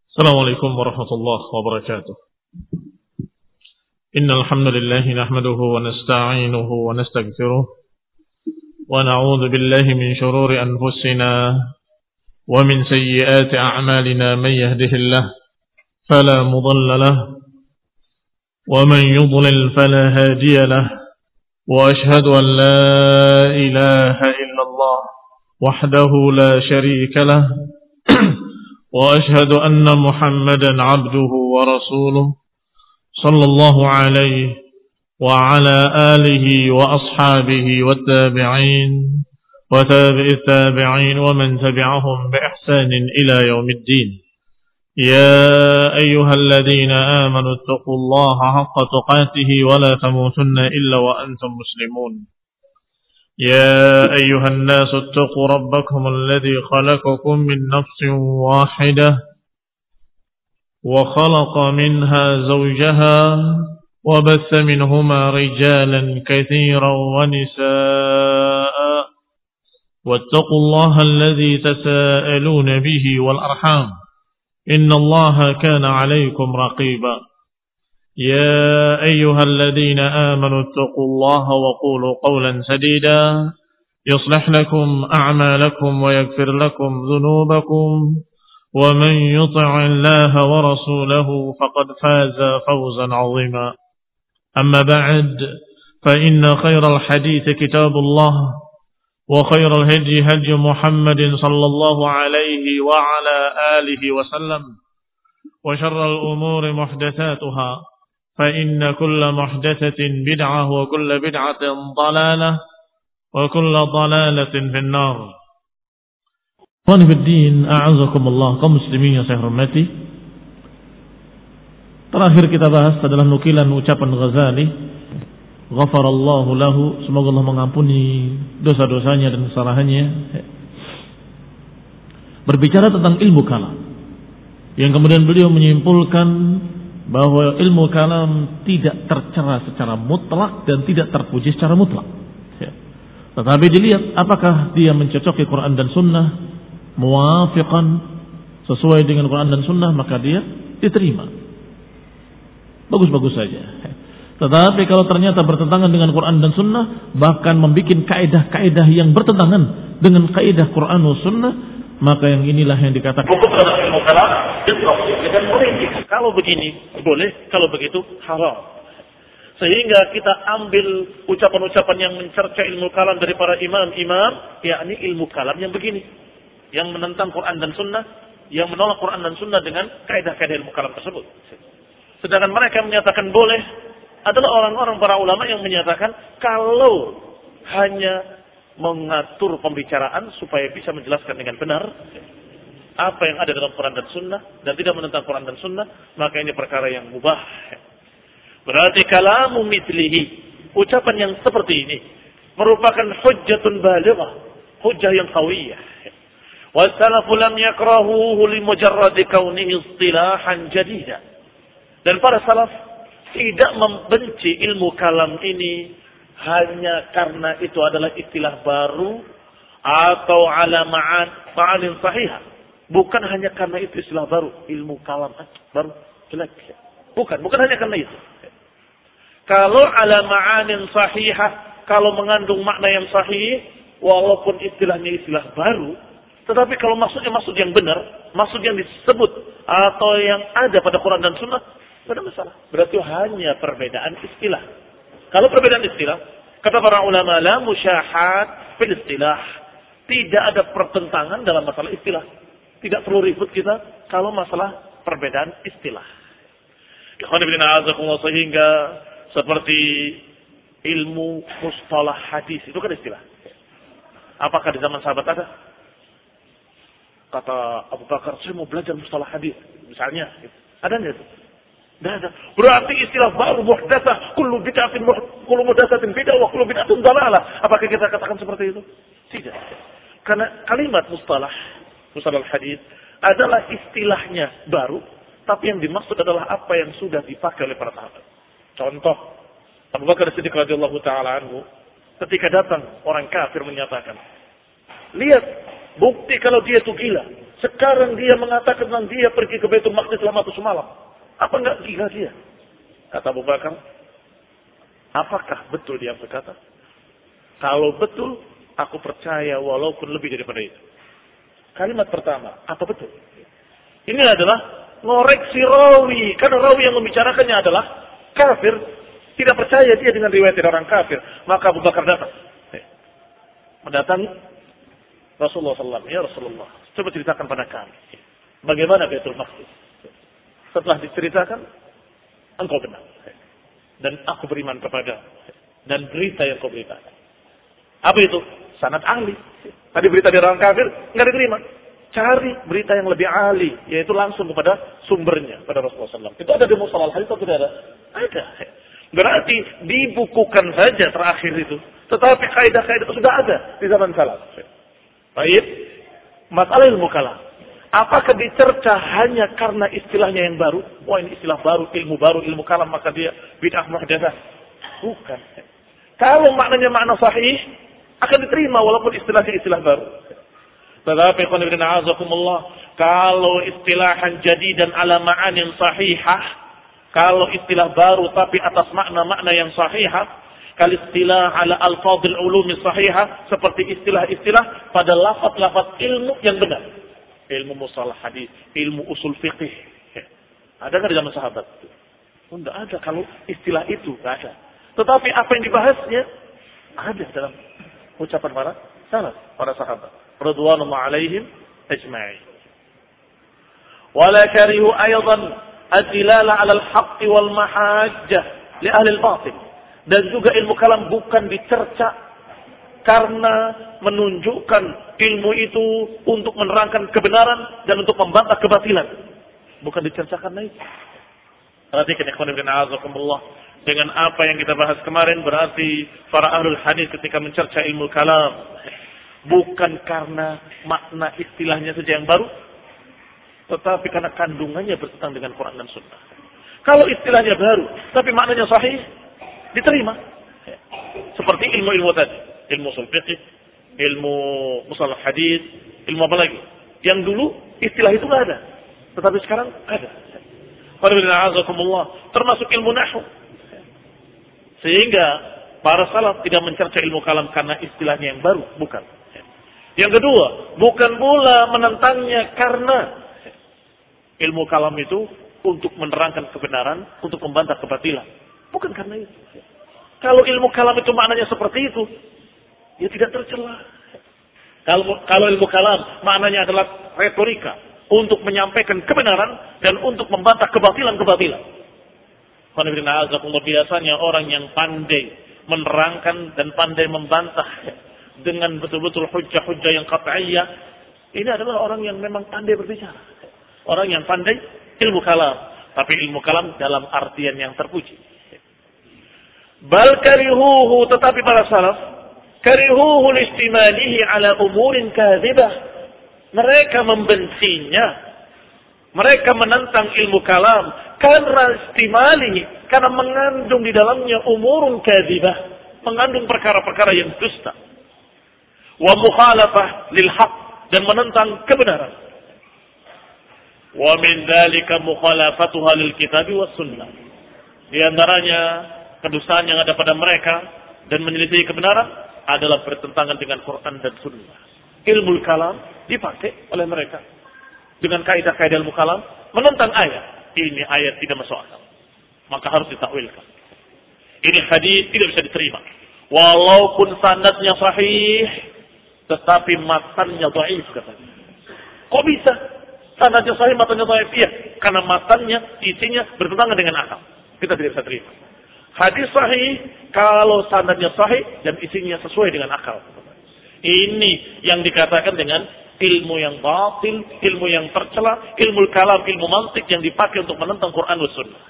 السلام عليكم ورحمة الله وبركاته. إن الحمد لله نحمده ونستعينه ونستغفره ونعوذ بالله من شرور أنفسنا ومن سيئات أعمالنا. من يهده الله فلا مضل له ومن يضلل فلا هادي له، وأشهد أن لا إله إلا الله وحده لا شريك له وأشهد أن محمدا عبده ورسوله صلى الله عليه وعلى آله وأصحابه والتابعين وتابع التابعين ومن تبعهم بإحسان إلى يوم الدين. يا أيها الذين آمنوا اتقوا الله حق تقاته ولا تموتن إلا وأنتم مسلمون. يا أيها الناس اتقوا ربكم الذي خلقكم من نفس واحدة وخلق منها زوجها وبث منهما رجالا كثيرا ونساء، واتقوا الله الذي تساءلون به والأرحام إن الله كان عليكم رقيبا. يا أيها الذين آمنوا اتقوا الله وقولوا قولا سديدا يصلح لكم أعمالكم ويغفر لكم ذنوبكم، ومن يطع الله ورسوله فقد فاز فوزا عظيما. أما بعد، فإن خير الحديث كتاب الله، وخير الهدي هدي محمد صلى الله عليه وعلى آله وسلم، وشر الأمور محدثاتها، فإن كل محدثة بدعة وكل بدعة ضلالة وكل ضلالة في النار. Qanifiddin, a'azakumullah, kaum muslimin yang saya hormati. Terakhir kita bahas adalah nukilan ucapan Ghazali, ghafarallahu lahu, semoga Allah mengampuni dosa-dosanya dan kesalahannya. Berbicara tentang ilmu kalam, yang kemudian beliau menyimpulkan bahwa ilmu kalam tidak tercela secara mutlak dan tidak terpuji secara mutlak. Tetapi dilihat apakah dia mencocoki Quran dan Sunnah, muwafiqan, sesuai dengan Quran dan Sunnah, maka dia diterima. Bagus-bagus saja. Tetapi kalau ternyata bertentangan dengan Quran dan Sunnah, bahkan membuat kaidah-kaidah yang bertentangan dengan kaidah Quran dan Sunnah, maka yang inilah yang dikatakan hukum terhadap ilmu kalam dan politik. Kalau begini boleh, kalau begitu haram. Sehingga kita ambil ucapan-ucapan yang mencerca ilmu kalam dari para imam-imam, yakni ilmu kalam yang begini, yang menentang Quran dan Sunnah, yang menolak Quran dan Sunnah dengan kaidah-kaidah ilmu kalam tersebut. Sedangkan mereka menyatakan boleh adalah orang-orang para ulama yang menyatakan kalau hanya mengatur pembicaraan supaya bisa menjelaskan dengan benar apa yang ada dalam Quran dan Sunnah dan tidak menentang Quran dan Sunnah, maka ini perkara yang mubah. Berarti kalamu mithlihi, ucapan yang seperti ini merupakan hujjatun balighah, hujjah yang qawiyah. Wasalafu lam yakrahuhu limujarradi kaunihi istilahan jadida. Dan para salaf tidak membenci ilmu kalam ini hanya karena itu adalah istilah baru atau ala ma'anin sahihah. Bukan hanya karena itu istilah baru, ilmu kalam baru jelek. Bukan hanya karena itu. Kalau ala ma'anin sahihah, kalau mengandung makna yang sahih, walaupun istilahnya istilah baru, tetapi kalau maksudnya maksud yang benar, maksud yang disebut atau yang ada pada Quran dan Sunnah, tidak ada masalah. Berarti hanya perbedaan istilah. Kalau perbedaan istilah, kata para ulama, la musyahat fil istilah. Tidak ada pertentangan dalam masalah istilah. Tidak perlu ribut kita kalau masalah perbedaan istilah. Sehingga seperti ilmu mustalah hadis, itu kan istilah. Apakah di zaman sahabat ada? Kata Abu Bakar, saya mau belajar mustalah hadis. Misalnya, ada nggak itu? Tidak ada. Berarti istilah baru, muhdatsah, kullu muhdatsatin bid'ah wa kullu bid'atin dhalalah. Apakah kita katakan seperti itu? Tidak. Karena kalimat mustalah hadis adalah istilahnya baru, tapi yang dimaksud adalah apa yang sudah dipakai oleh para sahabat. Contoh, Abu Bakar Siddiq radhiyallahu taala anhu ketika datang orang kafir menyatakan, lihat bukti kalau dia itu gila. Sekarang dia mengatakan tentang dia pergi ke Baitul Maqdis selama 1 malam. Apa enggak gila dia? Kata Abu Bakar, apakah betul dia berkata? Kalau betul, aku percaya walaupun lebih daripada itu. Kalimat pertama, apa betul? Ini adalah ngoreksi rawi. Karena rawi yang membicarakannya adalah kafir. Tidak percaya dia dengan riwayat orang kafir. Maka Abu Bakar datang. Mendatangi Rasulullah SAW. Ya Rasulullah, coba ceritakan pada kami. Bagaimana Baitul Maqdis? Setelah diceritakan, engkau benar. Dan aku beriman kepada. Dan berita yang kau beritakan. Apa itu? Sanad ahli. Tadi berita dari orang kafir, nggak diterima. Cari berita yang lebih ahli, yaitu langsung kepada sumbernya, pada Rasulullah SAW. Itu ada di Mustalah al-Hadits atau tidak ada? Ada. Berarti dibukukan saja terakhir itu. Tetapi kaidah-kaidah sudah ada di zaman salaf. Baik, masalah ilmu kalam. Apakah dicerca hanya karena istilahnya yang baru? Wah, ini istilah baru, ilmu kalam, maka dia bid'ah muhdatsah. Bukan. Kalau maknanya makna sahih, akan diterima walaupun istilahnya istilah baru. Tetapi kalau istilahan jadidan ala ma'anin sahihah, kalau istilah baru tapi atas makna-makna yang sahihah, kal istilah ala alfadhil ulumi sahihah, seperti istilah-istilah pada lafaz-lafaz ilmu yang benar. Ilmu mustalah hadis, ilmu usul fiqih. Ada nggak di zaman sahabat? Tidak ada kalau istilah itu, nggak ada. Tetapi apa yang dibahasnya ada dalam ucapan para salaf, para sahabat. Radhiyallahu alaihim ajma'in. Wala karihu aydan adilala 'ala al-haqq wal mahajjah li ahli al-batil. Dan juga ilmu kalam bukan dicerca karena menunjukkan ilmu itu untuk menerangkan kebenaran dan untuk membantah kebatilan. Bukan dicerca karena itu. Perhatikan ikhwan fillah azakumullah. Dengan apa yang kita bahas kemarin, berarti para ahlul hadis ketika mencerca ilmu kalam bukan karena makna istilahnya saja yang baru, tetapi karena kandungannya bertentangan dengan Quran dan Sunnah. Kalau istilahnya baru, tapi maknanya sahih, diterima. Seperti ilmu-ilmu tadi, ilmu ushul fiqh, ilmu mustalah hadis, ilmu apa lagi? Yang dulu istilah itu nggak ada, tetapi sekarang ada. Termasuk ilmu nahwu. Sehingga para salaf tidak mencerca ilmu kalam karena istilahnya yang baru, bukan. Yang kedua, bukan pula menentangnya karena ilmu kalam itu untuk menerangkan kebenaran, untuk membantah kebatilan. Bukan karena itu. Kalau ilmu kalam itu maknanya seperti itu, ya tidak tercela. Kalau ilmu kalam maknanya adalah retorika untuk menyampaikan kebenaran dan untuk membantah kebatilan-kebatilan. Biasanya orang yang pandai menerangkan dan pandai membantah dengan betul-betul hujjah-hujjah yang qat'iyah, ini adalah orang yang memang pandai berbicara. Orang yang pandai ilmu kalam, tapi ilmu kalam dalam artian yang terpuji. Bal karihuhu, tetapi para salaf karihuhu listimalihi ala umurin kadhibah. Mereka membencinya. Mereka menentang ilmu kalam karena istimalihi, karena mengandung di dalamnya umurun kadhibah, mengandung perkara-perkara yang dusta. Wa mukhalafah lil haq, dan menentang kebenaran. Wa min dzalika mukhalafatuha lil kitabi was sunnah. Di antaranya kedustaan yang ada pada mereka dan menyelisih kebenaran adalah bertentangan dengan Quran dan Sunnah. Ilmu kalam dipakai oleh mereka dengan kaidah-kaidah ilmu kalam menentang ayat. Ini ayat tidak masuk akal, maka harus ditakwilkan. Ini hadis tidak bisa diterima, walaupun sanadnya sahih, tetapi matannya dhaif katanya. Kok bisa? Sanadnya sahih, matannya dhaif? Iya, karena matannya, isinya bertentangan dengan akal. Kita tidak bisa terima. Hadis sahih kalau sanadnya sahih dan isinya sesuai dengan akal. Ini yang dikatakan dengan ilmu yang batil, ilmu yang tercela, ilmu kalam, ilmu mantik yang dipakai untuk menentang Quran dan Sunnah.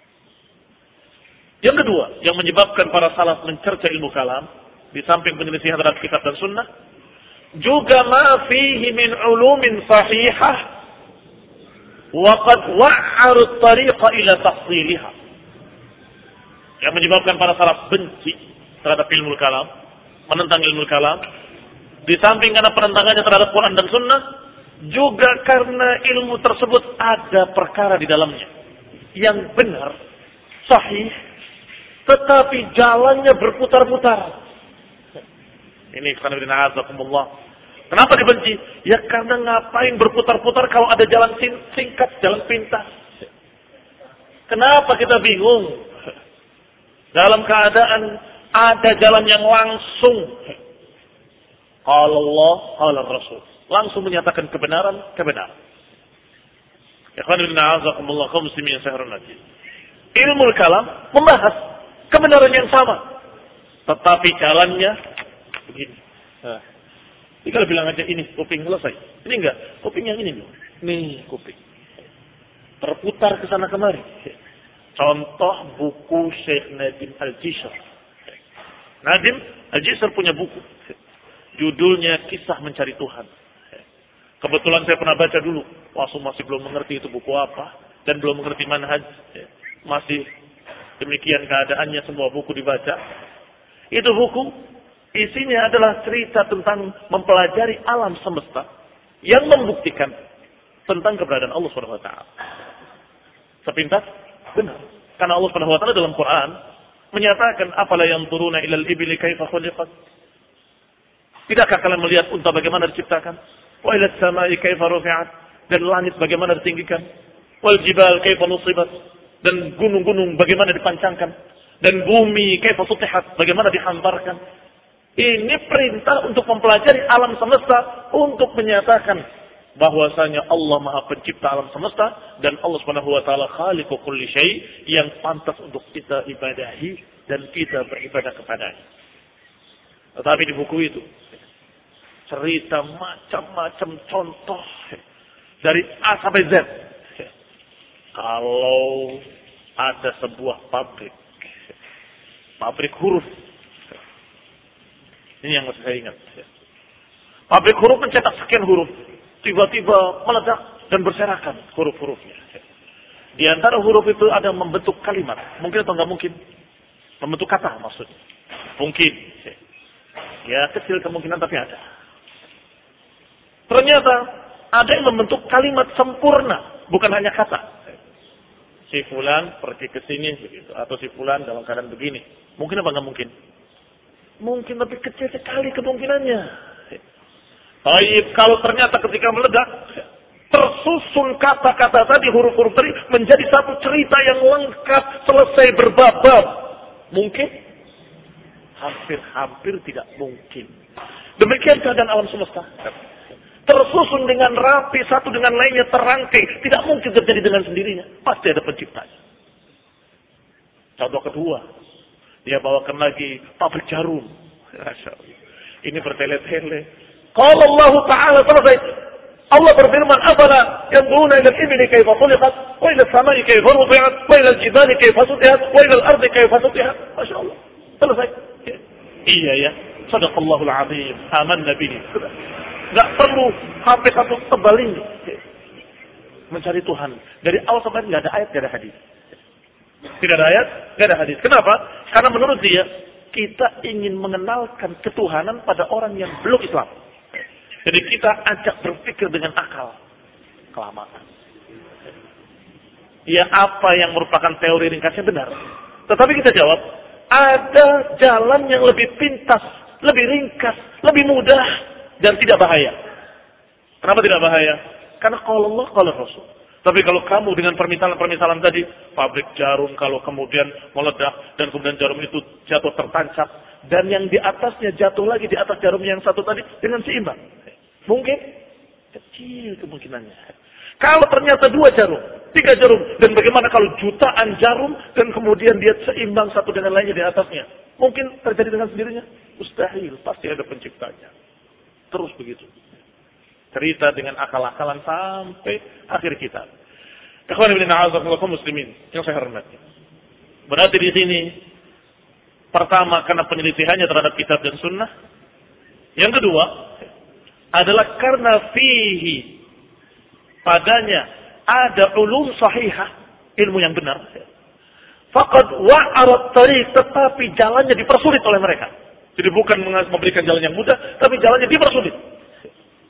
Yang kedua, yang menyebabkan para salaf mencerca ilmu kalam, di samping penyelisihan terhadap kitab dan Sunnah, juga ma fihi min ulumin sahihah wa qad wa'aru at-tariqa ila tafsiliha. Yang menyebabkan para salaf benci terhadap ilmu kalam, menentang ilmu kalam, di samping karena penentangannya terhadap Quran dan Sunnah, juga karena ilmu tersebut ada perkara di dalamnya yang benar, sahih, tetapi jalannya berputar-putar. Ini karena kenapa dibenci? Ya karena ngapain berputar-putar kalau ada jalan singkat, jalan pintas. Kenapa kita bingung? Dalam keadaan ada jalan yang langsung. Qala Allah, qala Rasul. Langsung menyatakan kebenaran. Kaum muslimin yang saya hormati. Ilmu kalam membahas kebenaran yang sama. Tetapi jalannya begini. Tinggal bilang aja ini kuping selesai. Ini enggak, kuping yang ini. Nih kuping. Terputar ke sana kemari. Contoh buku Syekh Nadim Al-Jisr. Nadim Al-Jisr punya buku. Judulnya Kisah Mencari Tuhan. Kebetulan saya pernah baca dulu. Masih belum mengerti itu buku apa. Dan belum mengerti manhaj. Masih demikian keadaannya, semua buku dibaca. Itu buku isinya adalah cerita tentang mempelajari alam semesta. Yang membuktikan tentang keberadaan Allah SWT. Sepintas? Benar. Karena Allah SWT dalam Quran menyatakan afala yanzuruna ilal ibli kaifa khuliqat. Tidakkah kalian melihat unta bagaimana diciptakan? Wa ilas samai kaifa rufi'at, dan langit bagaimana ditinggikan? Wal jibal kaifa nusibat, dan gunung-gunung bagaimana dipancangkan? Dan bumi kaifa sutihat, bagaimana dihamparkan? Ini perintah untuk mempelajari alam semesta untuk menyatakan bahwasanya Allah Maha Pencipta alam semesta dan Allah Subhanahu wa taala khaliqu kulli syai, yang pantas untuk kita ibadahi dan kita beribadah kepadanya. Tetapi di buku itu cerita macam-macam contoh dari A sampai Z. Kalau ada sebuah pabrik huruf. Ini yang harus saya ingat. Pabrik huruf mencetak sekian huruf. Tiba-tiba meledak dan berserakan huruf-hurufnya. Di antara huruf itu ada membentuk kalimat. Mungkin atau enggak mungkin? Membentuk kata maksudnya. Mungkin. Ya kecil kemungkinan tapi ada. Ternyata ada yang membentuk kalimat sempurna. Bukan hanya kata. Si fulan pergi ke sini begitu. Atau si fulan dalam keadaan begini. Mungkin apa enggak mungkin? Mungkin tapi kecil sekali kemungkinannya. Baik, kalau ternyata ketika meledak, tersusun kata-kata tadi, huruf-huruf tadi, menjadi satu cerita yang lengkap, selesai berbab-bab. Mungkin? Hampir tidak mungkin. Demikian keadaan alam semesta. Tersusun dengan rapi, satu dengan lainnya terangkai. Tidak mungkin terjadi dengan sendirinya. Pasti ada penciptanya. Contoh kedua, dia bawakan lagi pabrik jarum. Ini bertele-tele. Kalau Allah Ta'ala selesai, Allah berfirman, "Afala yanzuruna ila al-ibli kayfa khuliqat, wa ila as-samai kayfa rufi'at, wa ila al-jibali kayfa sutihat, wa ila al-ardi kayfa sutihat." Masya Allah. Selesai. Iya ya. Sadaqallahul azim. Amanna bihi. Enggak perlu sampai satu tebal ini. Mencari Tuhan. Dari awal sampai enggak ada ayat, enggak ada hadis. Tidak ada ayat, enggak ada hadis. Kenapa? Karena menurut dia, kita ingin mengenalkan ketuhanan pada orang yang belum Islam. Jadi kita ajak berpikir dengan akal. Kelamaan. Ya apa yang merupakan teori ringkasnya benar. Tetapi kita jawab, ada jalan yang lebih pintas, lebih ringkas, lebih mudah, dan tidak bahaya. Kenapa tidak bahaya? Karena kalau Allah, kalau Rasul. Tapi kalau kamu dengan permisalan tadi, pabrik jarum kalau kemudian meledak, dan kemudian jarum itu jatuh tertancap, dan yang di atasnya jatuh lagi di atas jarum yang satu tadi dengan seimbang. Mungkin kecil kemungkinannya. Kalau ternyata 2 jarum, 3 jarum, dan bagaimana kalau jutaan jarum dan kemudian dia seimbang satu dengan lainnya di atasnya? Mungkin terjadi dengan sendirinya? Mustahil, pasti ada penciptanya. Terus begitu. Cerita dengan akal-akalan sampai akhir kitab. Ikhwan ibn a'azakumullah kaum muslimin yang saya hormati. Berarti di sini pertama karena penyelisihannya terhadap kitab dan sunnah. Yang kedua adalah karena fihi, padanya ada ulum sahihah, ilmu yang benar. Faqad wa'arat tariq, tetapi jalannya dipersulit oleh mereka. Jadi bukan memberikan jalan yang mudah, tapi jalannya dipersulit.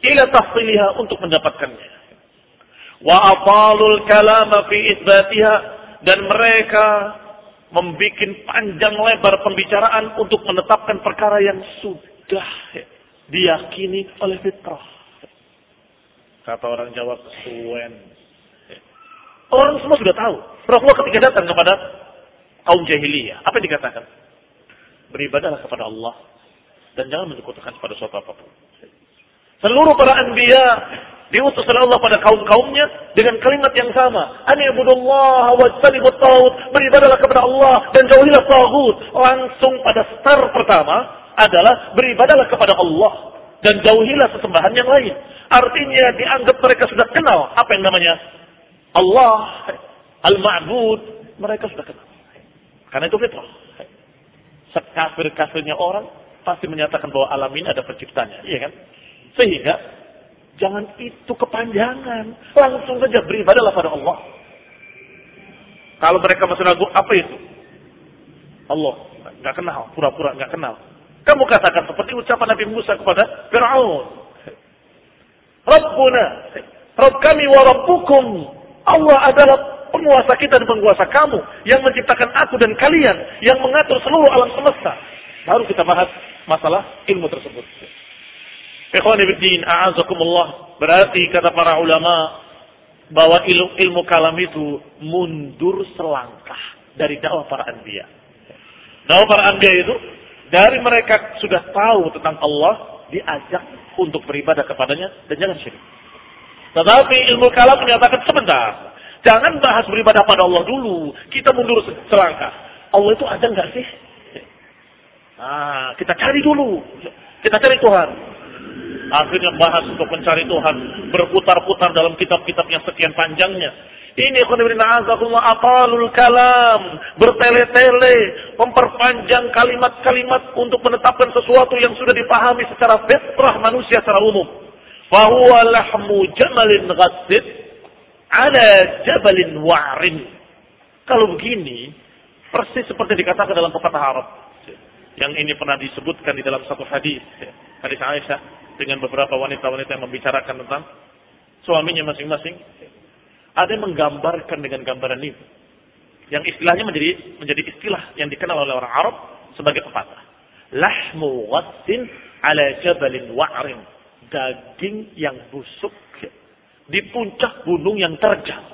ila tahsiliha, untuk mendapatkannya. Wa atalul kalama fi itsbatiha, dan mereka membikin panjang lebar pembicaraan untuk menetapkan perkara yang sudah diyakini oleh fitrah. Kata orang Jawa, kesuwen. Orang semua sudah tahu. Rasulullah ketika datang kepada kaum jahiliyah, apa yang dikatakan? Beribadahlah kepada Allah dan jangan menyekutukan pada suatu apapun. Seluruh para anbiya diutus oleh Allah pada kaum-kaumnya dengan kalimat yang sama. Ani'budullaha wajtanibut taghut, beribadahlah kepada Allah dan jauhilah taghut. Langsung pada start pertama adalah beribadahlah kepada Allah dan jauhilah sesembahan yang lain. Artinya dianggap mereka sudah kenal apa yang namanya Allah, Al-Ma'bud, mereka sudah kenal. Karena itu fitrah. Sekafir-kafirnya orang pasti menyatakan bahwa alam ini ada penciptanya, iya kan? Sehingga jangan itu kepanjangan, langsung saja beribadahlah pada Allah. Kalau mereka masih ragu, apa itu? Allah, nggak kenal, pura-pura nggak kenal. Kamu katakan seperti ucapan Nabi Musa kepada Fir'aun. Rabbuna, Rabb kami wa Rabbukum. Allah adalah penguasa kita dan penguasa kamu, yang menciptakan aku dan kalian, yang mengatur seluruh alam semesta. Baru kita bahas masalah ilmu tersebut. Ikhwani fiddin, a'azakumullah. Berarti kata para ulama bahwa ilmu kalam itu mundur selangkah dari dakwah para anbiya. Dakwah para anbiya itu dari mereka sudah tahu tentang Allah, diajak untuk beribadah kepadanya dan jangan syirik. Tetapi ilmu kalam menyatakan sebentar, jangan bahas beribadah pada Allah dulu. Kita mundur selangkah. Allah itu ada nggak sih? Kita cari dulu. Kita cari Tuhan. Akhirnya bahas untuk mencari Tuhan. Berputar-putar dalam kitab-kitab yang sekian panjangnya. Ini aqalul kalam. Bertele-tele. Memperpanjang kalimat-kalimat untuk menetapkan sesuatu yang sudah dipahami secara fitrah manusia secara umum. Fahuwa lahmu jamalin ghassid ala jabalin wa'rin. Kalau begini, persis seperti dikatakan dalam pepatah Arab. Yang ini pernah disebutkan di dalam satu hadis. Hadis Aisyah dengan beberapa wanita-wanita yang membicarakan tentang suaminya masing-masing. Ada yang menggambarkan dengan gambaran ini. Yang istilahnya menjadi istilah yang dikenal oleh orang Arab sebagai pepatah. Lahmu ghassin ala jabalin wa'rin. Daging yang busuk di puncak gunung yang terjal.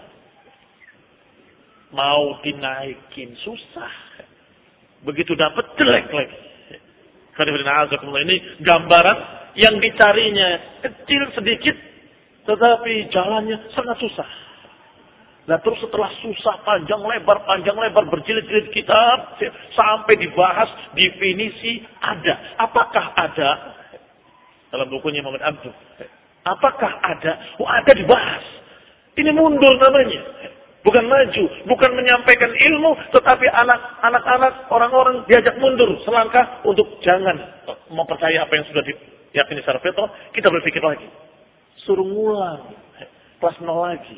Mau dinaikin susah. Begitu dapat jelek lagi. Karena ini gambaran yang dicarinya kecil sedikit, tetapi jalannya sangat susah. Nah terus setelah susah panjang lebar berjilid-jilid kitab sampai dibahas definisi ada. Apakah ada? Dalam bukunya Muhammad Abduh. Apakah ada? Ada dibahas. Ini mundur namanya. Bukan maju, bukan menyampaikan ilmu, tetapi anak-anak, orang-orang diajak mundur selangkah untuk jangan mempercayai apa yang sudah diyakini secara fitrah. Kita berpikir lagi. Suruh ngulang. Kelas 0 lagi.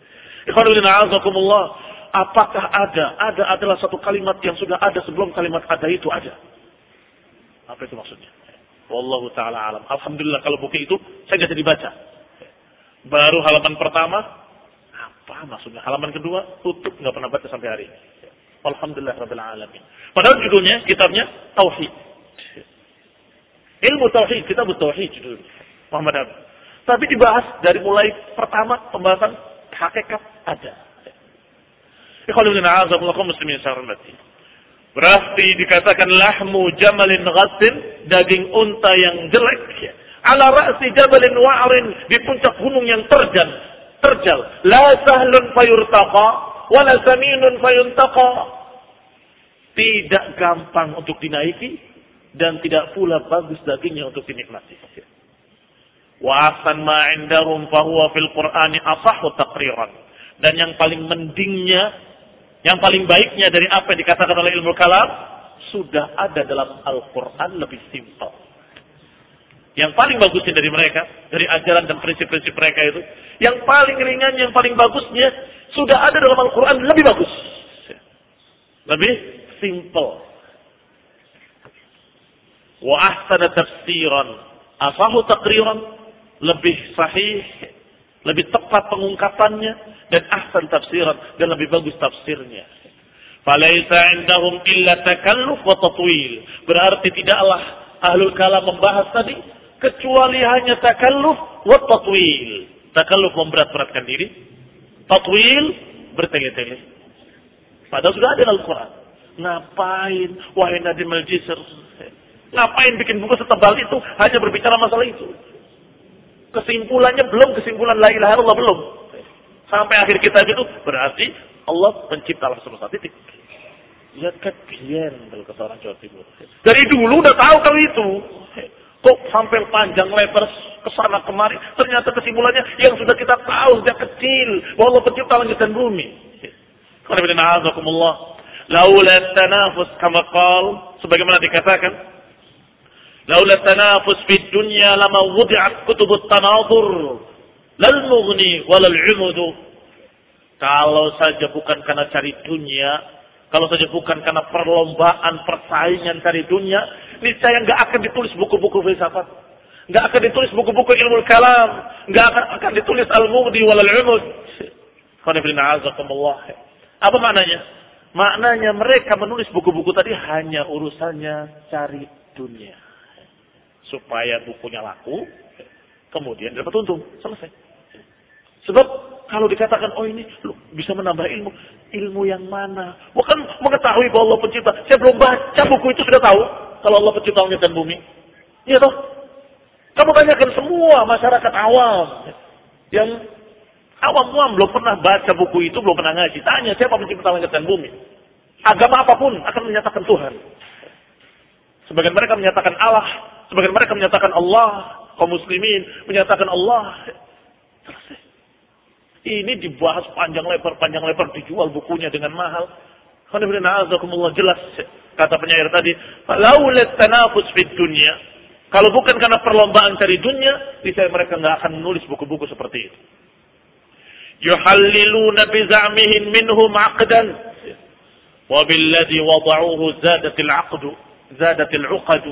Apakah ada? Ada adalah satu kalimat yang sudah ada sebelum kalimat ada itu ada. Apa itu maksudnya? Wallahu ta'ala alam. Alhamdulillah kalau buku itu saya nggak jadi baca. Baru halaman pertama, apa maksudnya? Halaman kedua tutup, nggak pernah baca sampai hari ini. Alhamdulillah rabbil alamin. Padahal judulnya kitabnya Tauhid. Ilmu Tauhid, kitab Tauhid judul Muhammad Abduh. Tapi dibahas dari mulai pertama pembahasan hakikat ada. Ikhwanuddin a'azakumullah muslimin syarrati. Berarti dikatakan lahmu jamalin ghassin, daging unta yang jelek, ala ra'si jabalin wa'rin, di puncak gunung yang terjal. La sahlun fayurtaqa, wala saminun fayuntaqa. Tidak gampang untuk dinaiki dan tidak pula bagus dagingnya untuk dinikmati. Wa ahsan ma 'indahum fa huwa fil Qur'ani asahhu taqriran. Dan yang paling mendingnya, yang paling baiknya dari apa yang dikatakan oleh ilmu kalam sudah ada dalam Al-Quran, lebih simpel. Yang paling bagusnya dari mereka, dari ajaran dan prinsip-prinsip mereka itu, yang paling ringan, yang paling bagusnya sudah ada dalam Al-Quran, lebih bagus, lebih simpel. Wa ahsana tafsiran asahu taqriran, lebih sahih, lebih tepat pengungkapannya, dan ahsan tafsiran, dan lebih bagus tafsirnya. Falaisa indahum illa takalluf wa tatwil. Berarti tidaklah ahlul kalam membahas tadi kecuali hanya takalluf wa tatwil. Takalluf memberat-beratkan diri, tatwil bertele-tele. Padahal sudah ada dalam Al-Quran. Ngapain wahai Nadim al-Jisr? Ngapain bikin buku setebal itu hanya berbicara masalah itu? Kesimpulannya belum kesimpulan la ilaha illallah belum. Sampai akhir kitab itu berarti Allah pencipta alam semesta, titik. Lihat kajian kalau kata orang Jawa Timur. Dari dulu udah tahu kalau itu. Kok sampai panjang lebar kesana kemari. Ternyata kesimpulannya yang sudah kita tahu sejak kecil. Bahwa Allah pencipta langit dan bumi. Laula tanafus kama qal. Sebagaimana dikatakan. Laula tanafus fid dunya lama wudi'at kutubut tanadur. Lal mughni walal umudu. Kalau saja bukan karena cari dunia. Kalau saja bukan karena perlombaan, persaingan cari dunia, niscaya nggak akan ditulis buku-buku filsafat, nggak akan ditulis buku-buku ilmu kalam, nggak akan ditulis al-mughni walal umud. Apa maknanya? Maknanya mereka menulis buku-buku tadi hanya urusannya cari dunia, supaya bukunya laku, kemudian dapat untung, selesai. Sebab kalau dikatakan, oh ini bisa menambah ilmu. Ilmu yang mana? Bukan mengetahui bahwa Allah pencipta. Saya belum baca buku itu sudah tahu. Kalau Allah pencipta langit dan bumi. Iya toh? Kamu tanyakan semua masyarakat awam. Yang awam belum pernah baca buku itu, belum pernah ngaji. Tanya siapa pencipta langit dan bumi. Agama apapun akan menyatakan Tuhan. Sebagian mereka menyatakan Allah. Sebagian mereka menyatakan Allah. Kaum muslimin menyatakan Allah. Selesai. Ini dibahas panjang lebar, dijual bukunya dengan mahal. Jelas kata penyair tadi, laulat tanafus fid dunya. Kalau bukan karena perlombaan cari dunia, niscaya mereka enggak akan menulis buku-buku seperti itu. Yuhalliluna bi za'mihim minhum 'aqdan wa billadhi wada'uhu zadatil 'uqad.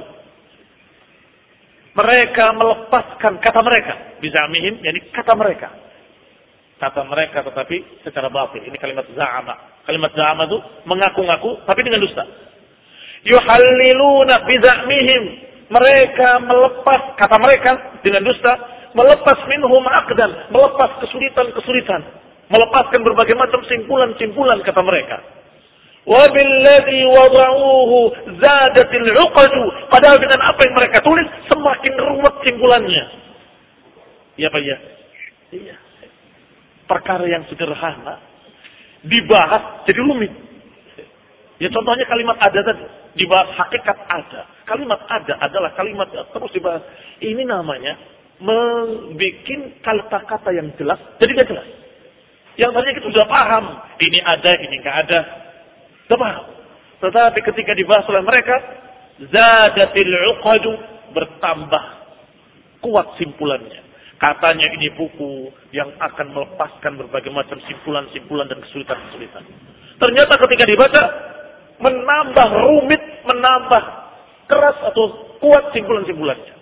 Mereka melepaskan kata mereka, bi za'mihim, yani kata mereka. Kata mereka tetapi secara batil. Ini kalimat za'ama. Kalimat za'ama itu mengaku-ngaku tapi dengan dusta. Yuhalliluna biza'mihim. Mereka melepas, kata mereka dengan dusta, melepas minhum aqdan, melepas kesulitan-kesulitan, melepaskan berbagai macam simpulan-simpulan kata mereka. Wa billadhi wada'uhu zadatil 'uqadu. Padahal dengan apa yang mereka tulis semakin ruwet simpulannya. Iya Pak ya? Iya. Perkara yang sederhana dibahas jadi rumit. Ya contohnya kalimat ada tadi dibahas hakikat ada. Kalimat ada adalah kalimat terus dibahas. Ini namanya membuat kata-kata yang jelas jadi tidak jelas. Yang tadinya kita sudah paham ini ada, ini enggak ada, sudah paham. Tetapi ketika dibahas oleh mereka, zadatil 'uqadu, bertambah kuat simpulannya. Katanya ini buku yang akan melepaskan berbagai macam simpulan-simpulan dan kesulitan-kesulitan. Ternyata ketika dibaca, menambah rumit, menambah keras atau kuat simpulan-simpulannya.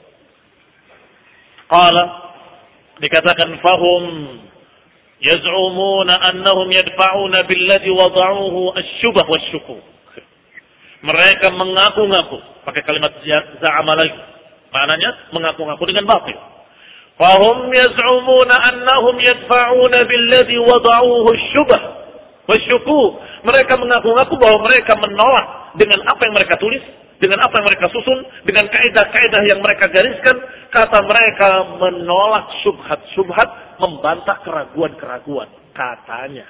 Qala, dikatakan fahum yaz'umuna annahum yadfa'una billadhi wada'uhu asy-syubah wasyukuk. Mereka mengaku-ngaku, pakai kalimat za'ama lagi. Maknanya mengaku-ngaku dengan batil. Fahum yaz'umuna annahum yadfa'una billadhi wada'uhu asy-syubah wasyukuk. Mereka mengaku-ngaku bahwa mereka menolak dengan apa yang mereka tulis, dengan apa yang mereka susun, dengan kaidah-kaidah yang mereka gariskan. Kata mereka menolak syubhat-syubhat, membantah keraguan-keraguan. Katanya.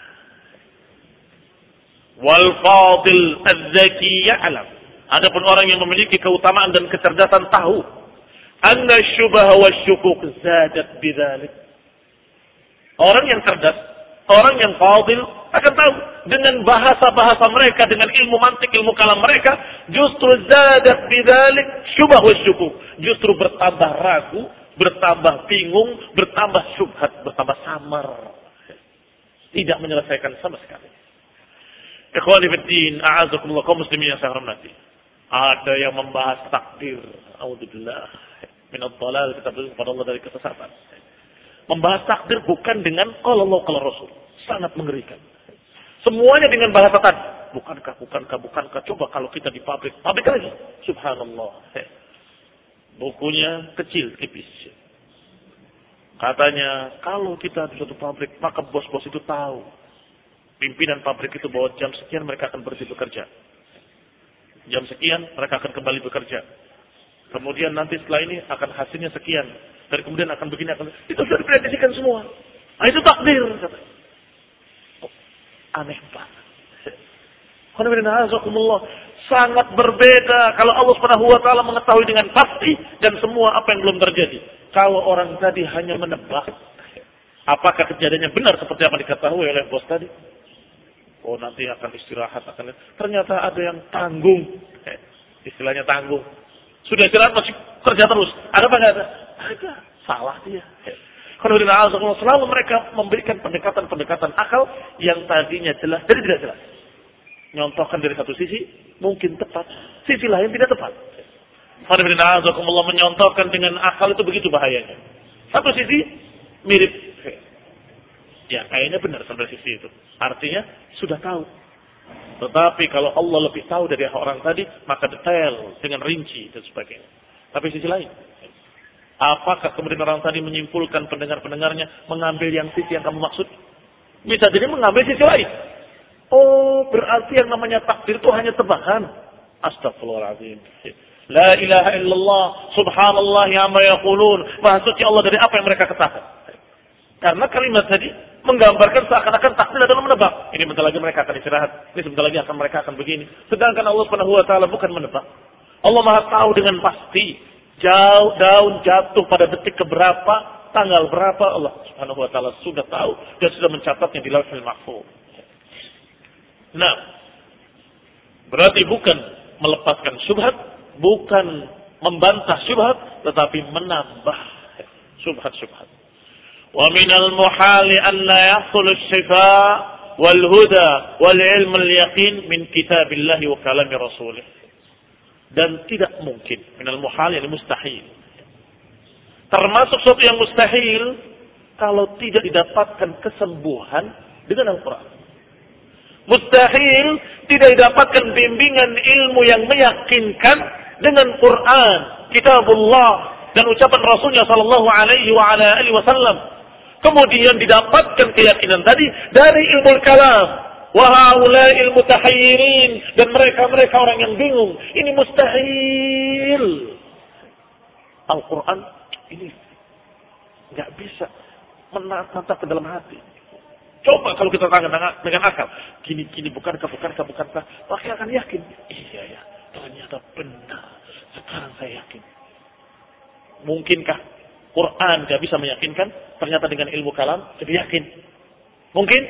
Wal fadil az-zaki ya'lam. Adapun orang yang memiliki keutamaan dan kecerdasan tahu. Anna syubha wa syukuk zadat bidzalik. Orang yang cerdas, orang yang fadil akan tahu dengan bahasa-bahasa mereka, dengan ilmu mantik, ilmu kalam mereka, justru zadat bidzalik syubha wa syukuk. Justru bertambah ragu, bertambah bingung, bertambah syubhat, bertambah samar. Tidak menyelesaikan sama sekali. Ikhwani fiddin, a'azakumullah, kaum muslimin yang saya hormati. Ada yang membahas takdir. A'udzubillah. minad dhalal, kita berlindung kepada Allah dari kesesatan. Membahas takdir bukan dengan qala Allah qala Rasul. Sangat mengerikan. Semuanya dengan bahasa tadi. Bukankah. Coba kalau kita di pabrik lagi. Subhanallah. Bukunya kecil, tipis. Katanya, kalau kita di suatu pabrik, maka bos-bos itu tahu. Pimpinan pabrik itu bahwa jam sekian mereka akan berhenti bekerja. Jam sekian mereka akan kembali bekerja. Kemudian nanti setelah ini akan hasilnya sekian. Dan kemudian akan begini, itu sudah diprediksikan semua. Nah, itu takdir. Oh, aneh banget. Sangat berbeda kalau Allah Subhanahu wa taala mengetahui dengan pasti dan semua apa yang belum terjadi. Kalau orang tadi hanya menebak, apakah kejadiannya benar seperti apa diketahui oleh bos tadi? Oh, nanti akan istirahat, ternyata ada yang tanggung. Istilahnya tanggung. Sudah istirahat masih kerja terus. Ada apa enggak ada? Ada. Salah dia. Selalu mereka memberikan pendekatan-pendekatan akal yang tadinya jelas jadi tidak jelas. Nyontohkan dari satu sisi mungkin tepat, sisi lain tidak tepat. Menyontohkan dengan akal itu begitu bahayanya. Satu sisi mirip, ya kayaknya benar sampai sisi itu. Artinya sudah tahu. Tetapi kalau Allah lebih tahu dari orang tadi, maka detail dengan rinci dan sebagainya. Tapi sisi lain, apakah kemudian orang tadi menyimpulkan pendengar-pendengarnya mengambil yang sisi yang kamu maksud? Bisa jadi mengambil sisi lain. Oh, berarti yang namanya takdir itu hanya tebakan. Astagfirullahaladzim. La ilaha illallah, subhanallah amma yaqulun. Maha suci Allah dari apa yang mereka katakan. Karena kalimat tadi menggambarkan seakan-akan takdir adalah menebak. Ini sebentar lagi mereka akan istirahat. Ini sebentar lagi mereka akan begini. Sedangkan Allah Subhanahu wa taala bukan menebak. Allah Maha tahu dengan pasti. Daun jatuh pada detik keberapa, tanggal berapa, Allah Subhanahu wa taala sudah tahu dan sudah mencatatnya di Lauhul Mahfuz. Nah, berarti bukan melepaskan syubhat, bukan membantah syubhat, tetapi menambah syubhat-syubhat. Wa minal muhali an la yahsul asy-syifa' wal huda wal ilm al yaqin min kitabillah wa kalami rasulih. Dan tidak mungkin, minal muhali yang mustahil. Termasuk sesuatu yang mustahil kalau tidak didapatkan kesembuhan dengan Al-Qur'an. Mustahil tidak didapatkan bimbingan ilmu yang meyakinkan dengan Quran, Kitabullah dan ucapan Rasulnya sallallahu alaihi wa ala alihi wasallam. Kemudian didapatkan keyakinan tadi dari ilmu kalam. Wa haula'il mutahayyirin, dan mereka orang yang bingung. Ini mustahil. Al-Quran ini nggak bisa menatap ke dalam hati. Coba kalau kita tangan dengan akal, gini bukankah, maka akan yakin. Iya ya, ternyata benar. Sekarang saya yakin. Mungkinkah Quran nggak bisa meyakinkan? Ternyata dengan ilmu kalam jadi yakin. Mungkin?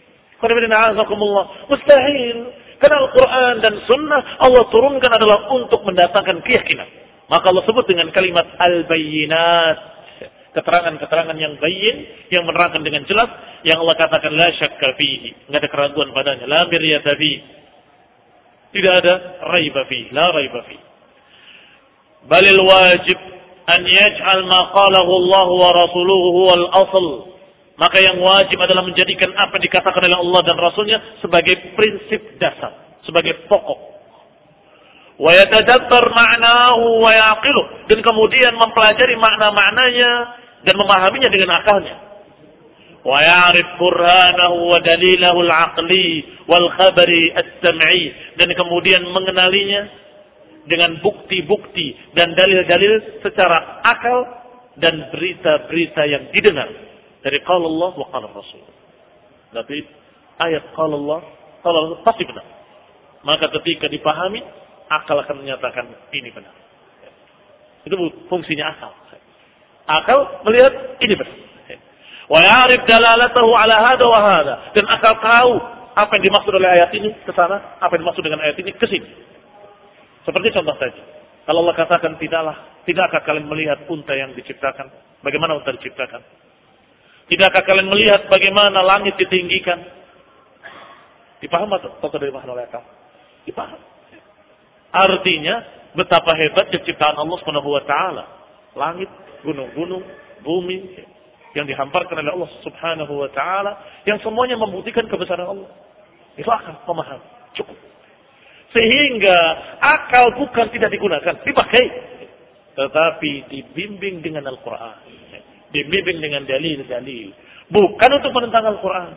Mustahil. Karena Al-Quran dan Sunnah Allah turunkan adalah untuk mendatangkan keyakinan. Maka Allah sebut dengan kalimat al-bayyinat. Keterangan-keterangan yang bayyin, yang menerangkan dengan jelas, yang Allah katakan la syakka fihi, enggak ada keraguan padanya, la miryata fihi, tidak ada raiba fihi, la raiba fihi. Balil wajib an yaj'al ma qalahu Allah wa rasuluhu huwal asl. Maka yang wajib adalah menjadikan apa yang dikatakan oleh Allah dan Rasulnya sebagai prinsip dasar, sebagai pokok. Wa yatadabbar ma'nahu wa yaqiluh, dan kemudian mempelajari makna-maknanya dan memahaminya dengan akalnya. Wa ya'rif burhanahu wa dalilahu al-aqli wal khabari as-sam'i, dan kemudian mengenalinya dengan bukti-bukti dan dalil-dalil secara akal dan berita-berita yang didengar dari qala Allah wa qala Rasul. Tapi ayat qala Allah pasti benar. Maka ketika dipahami, akal akan menyatakan ini benar. Itu fungsinya akal. Akal melihat ini benar. Wa ya'rif dalalatahu ala hada wa hada, dan akal tahu apa yang dimaksud oleh ayat ini ke sana, apa yang dimaksud dengan ayat ini ke sini. Seperti contoh tadi, kalau Allah katakan tidakkah kalian melihat unta yang diciptakan? Bagaimana unta diciptakan? Tidakkah kalian melihat bagaimana langit ditinggikan? Dipaham atau tidak dipaham oleh akal? Dipaham. Artinya betapa hebat ciptaan Allah Subhanahu wa taala. Langit, gunung-gunung, bumi yang dihamparkan oleh Allah Subhanahu wa taala yang semuanya membuktikan kebesaran Allah. Itu akal pemaham, cukup. Sehingga akal bukan tidak digunakan, dipakai, tetapi dibimbing dengan Al-Qur'an. Dibimbing dengan dalil-dalil, bukan untuk menentang Al-Qur'an.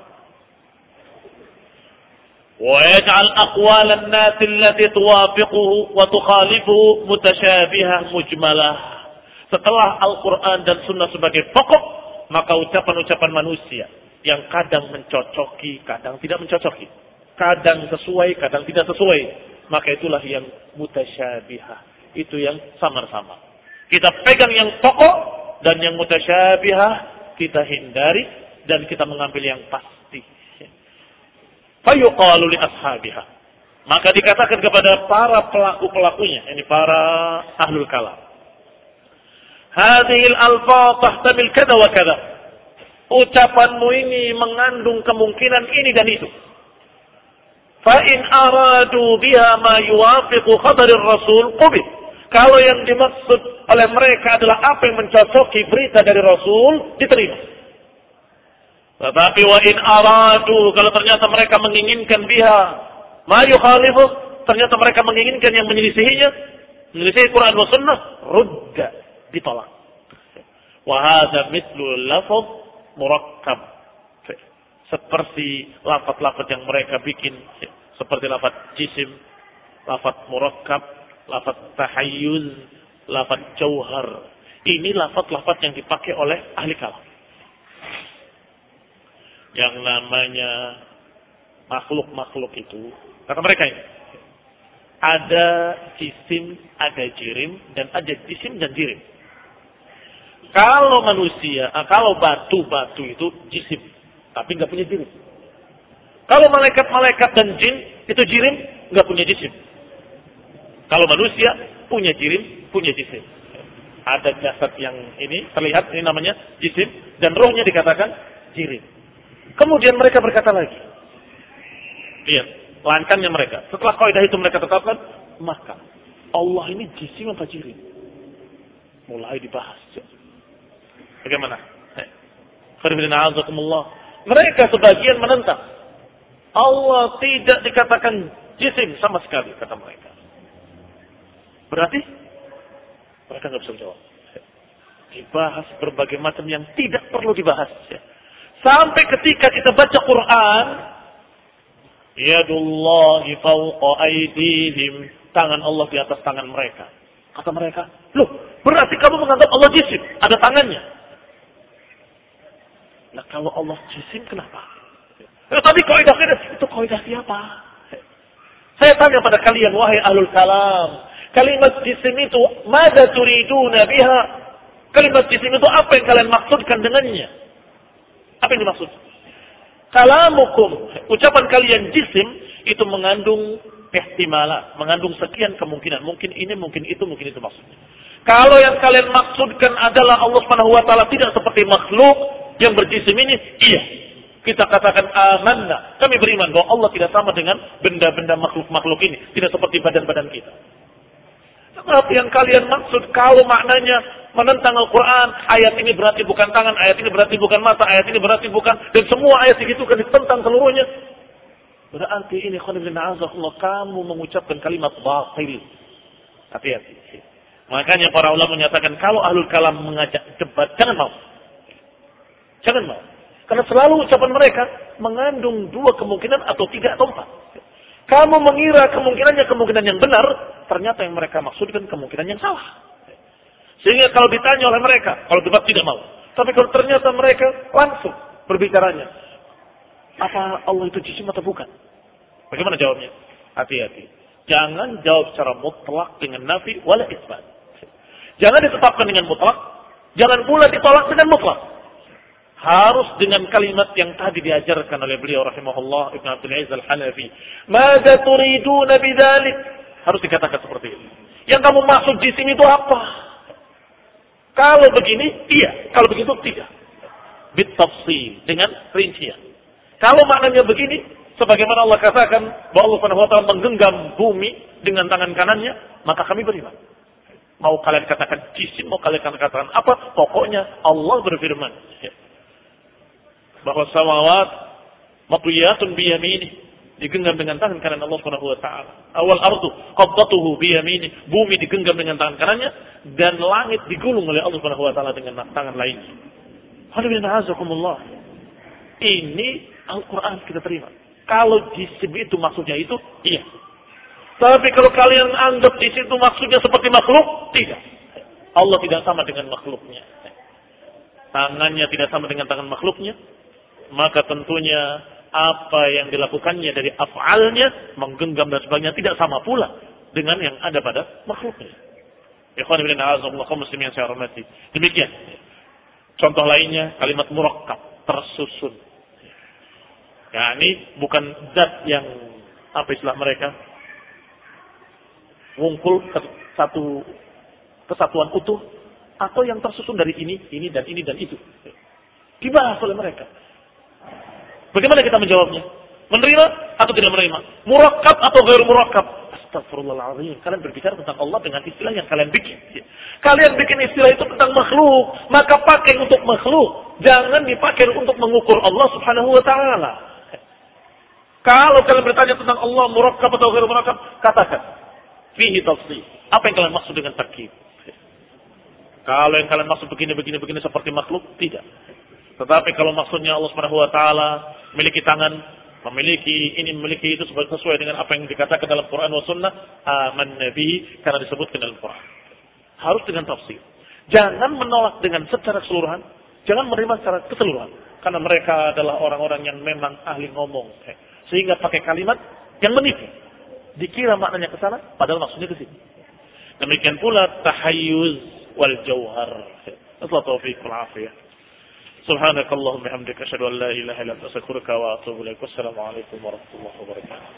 Wa yaj'al aqwal an-nas allati tuwafiquhu wa tukhalifuhu mutashabihah mujmalah. Setelah Al-Qur'an dan Sunnah sebagai pokok, maka ucapan-ucapan manusia yang kadang mencocoki, kadang tidak mencocoki, kadang sesuai, kadang tidak sesuai, maka itulah yang mutasyabihah. Itu yang samar-samar. Kita pegang yang pokok dan yang mutasyabihah kita hindari dan kita mengambil yang pasti. Fayuqalu li ashabiha. Maka dikatakan kepada para pelaku-pelakunya, ini para ahlul kalam. Hadhil alfaz tahtamil kada wa kada. Ucapanmu ini mengandung kemungkinan ini dan itu. Fa in aradu biha ma yuwafiqu khabarir rasul qubil. Kalau yang dimaksud oleh mereka adalah apa yang mencocoki berita dari Rasul, diterima. Tetapi wa in aradu, kalau ternyata mereka menginginkan biha ma yukhalifu, ternyata mereka menginginkan yang menyelisihinya, menyelisihi Quran wa sunnah, rudda, ditolak. Wa hadza mithlu lafaz murakkab. Seperti lafaz-lafaz yang mereka bikin, seperti lafaz jisim, lafaz murakkab, lafaz tahayyuz, lafaz jauhar. Ini lafaz-lafaz yang dipakai oleh ahli kalam. Yang namanya makhluk-makhluk itu, kata mereka ini, ada jisim, ada jirim, dan ada jisim dan jirim. Kalau manusia, kalau batu-batu itu jisim, tapi nggak punya jirim. Kalau malaikat-malaikat dan jin itu jirim, nggak punya jisim. Kalau manusia punya jirim, punya jisim. Ada jasad yang ini terlihat, ini namanya jisim, dan rohnya dikatakan jirim. Kemudian mereka berkata lagi, lihat lankannya mereka. Setelah kaidah itu mereka tetapkan, maka Allah ini jisim apa jirim? Mulai dibahas. Bagaimana? Mereka sebagian menentang. Allah tidak dikatakan jisim sama sekali, kata mereka. Berarti mereka nggak bisa jawab. Dibahas berbagai macam yang tidak perlu dibahas. Sampai ketika kita baca Quran, yadullahi fawqa aydihim, tangan Allah di atas tangan mereka. Kata mereka, loh, berarti kamu menganggap Allah jisim, ada tangannya. Nah, kalau Allah jisim kenapa? Tapi kaidah itu kaidah siapa? Saya tanya pada kalian, wahai ahlul kalam, kalimat jisim itu madza turiduna biha? Kalimat jisim itu apa yang kalian maksudkan dengannya? Apa yang dimaksud? Kalamukum, ucapan kalian jisim itu mengandung ihtimalah, mengandung sekian kemungkinan. Mungkin ini, mungkin itu maksudnya. Kalau yang kalian maksudkan adalah Allah Subhanahu wa taala tidak seperti makhluk yang berjisim ini, iya. Kita katakan amanna, kami beriman bahwa Allah tidak sama dengan benda-benda makhluk-makhluk ini, tidak seperti badan-badan kita. Tetapi yang kalian maksud kalau maknanya menentang Al-Quran, ayat ini berarti bukan tangan, ayat ini berarti bukan mata, ayat ini berarti bukan, dan semua ayat itu kan ditentang seluruhnya. Berarti ini kamu mengucapkan kalimat batil. Hati-hati. Makanya para ulama menyatakan kalau ahlul kalam mengajak debat, jangan mau. Jangan mau. Karena selalu ucapan mereka mengandung dua kemungkinan atau tiga atau empat. Kamu mengira kemungkinannya kemungkinan yang benar, ternyata yang mereka maksudkan kemungkinan yang salah. Sehingga kalau ditanya oleh mereka, kalau debat tidak mau. Tapi kalau ternyata mereka langsung berbicaranya, apa Allah itu jisim atau bukan? Bagaimana jawabnya? Hati-hati. Jangan jawab secara mutlak dengan nafi wala isbat. Jangan ditetapkan dengan mutlak, jangan pula ditolak dengan mutlak. Harus dengan kalimat yang tadi diajarkan oleh beliau rahimahullah Ibn Abdul Aziz Al-Hanafi. Mada turiduna bidzalik? Harus dikatakan seperti itu. Yang kamu maksud jisim itu apa? Kalau begini, iya. Kalau begitu, tidak. Bitafsil, dengan rincian. Kalau maknanya begini, sebagaimana Allah katakan bahwa Allah Subhanahu wa taala menggenggam bumi dengan tangan kanannya, maka kami beriman. Mau kalian katakan jisim, mau kalian katakan apa, pokoknya Allah berfirman bahwa samawat matwiyatun biyamini, digenggam dengan tangan kanan Allah Subhanahu wa taala. Awal ardu qabdatuhu biyamini, bumi digenggam dengan tangan kanannya dan langit digulung oleh Allah Subhanahu wa taala dengan tangan lainnya. Alhamdulillah. Ini Al-Qur'an kita terima. Kalau jisim itu maksudnya itu, iya. Tapi kalau kalian anggap di situ maksudnya seperti makhluk, tidak. Allah tidak sama dengan makhluknya. Tangannya tidak sama dengan tangan makhluknya. Maka tentunya apa yang dilakukannya dari af'alnya, menggenggam dan sebagainya, tidak sama pula dengan yang ada pada makhluknya. Ikhwan fillah, a'azzallahu kaum muslimin yang saya hormati. Demikian. Contoh lainnya, kalimat murakkab, tersusun. Ya, ini bukan zat yang, apa istilah mereka, ngumpul satu kesatuan utuh, atau yang tersusun dari ini dan ini dan itu. Dibahas oleh mereka. Bagaimana kita menjawabnya? Menerima atau tidak menerima? Murakkab atau ghair murakkab? Astagfirullahaladzim. Kalian berbicara tentang Allah dengan istilah yang kalian bikin. Kalian bikin istilah itu tentang makhluk, maka pakai untuk makhluk. Jangan dipakai untuk mengukur Allah Subhanahu wa taala. Kalau kalian bertanya tentang Allah murakkab atau ghair murakkab, katakan fihi tafsir. Apa yang kalian maksud dengan takyif? Kalau yang kalian maksud begini seperti makhluk, tidak. Tetapi kalau maksudnya Allah Subhanahu wa taala memiliki tangan, memiliki itu sesuai dengan apa yang dikatakan dalam Quran wa sunnah, amanna bihi, karena disebutkan dalam Quran. Harus dengan tafsir. Jangan menolak dengan secara keseluruhan, jangan menerima secara keseluruhan, karena mereka adalah orang-orang yang memang ahli ngomong, sehingga pakai kalimat yang menipu. Dikira maknanya ke sana, padahal maksudnya ke sini. Demikian pula tahayyuz wal jauhar. Assalamualaikum warahmatullahi wabarakatuh. Subhanakallahumma hamdika asyhadu an la ilaha illa anta astaghfiruka wa atubu ilaik. Wassalamu alaikum warahmatullahi wabarakatuh.